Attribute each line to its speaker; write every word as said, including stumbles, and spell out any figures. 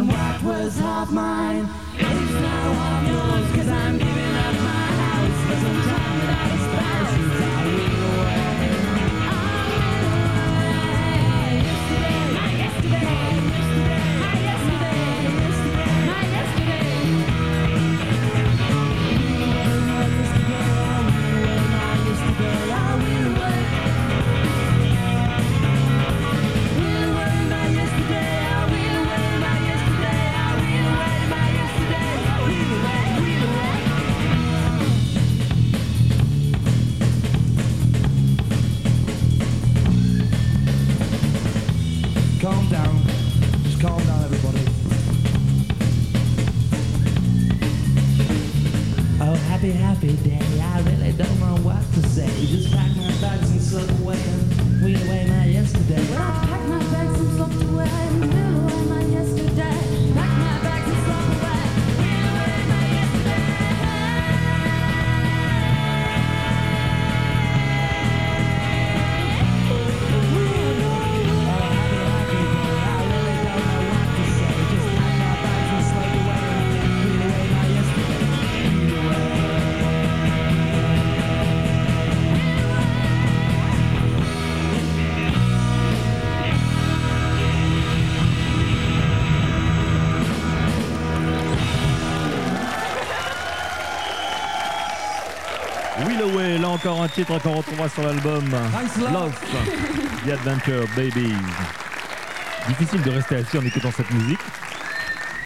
Speaker 1: what was half mine is now half yours, 'cause I'm giving up my house for some time without a spouse. I will away. My yesterday, my yesterday, my yesterday. Calm down, just calm down everybody. Oh, happy, happy day, I really don't know what to say. Just pack my bags and slip away and wheel away my yesterday. Well, I pack my bags and slip away and wheel away my yesterday. Pack my bags and slip away, wheel away my yesterday.
Speaker 2: Willoway, là encore un titre qu'on retrouvera sur l'album Love, The Adventure Babies. Difficile de rester assis en écoutant cette musique.